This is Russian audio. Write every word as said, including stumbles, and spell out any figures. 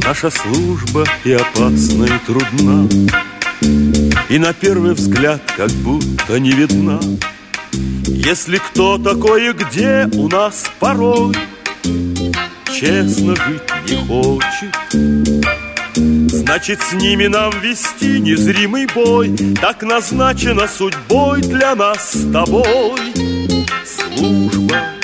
Наша служба и опасна, и трудна, и на первый взгляд как будто не видна. Если кто такой и где у нас порой честно жить не хочет, значит, с ними нам вести незримый бой. Так назначено судьбой для нас с тобой. Служба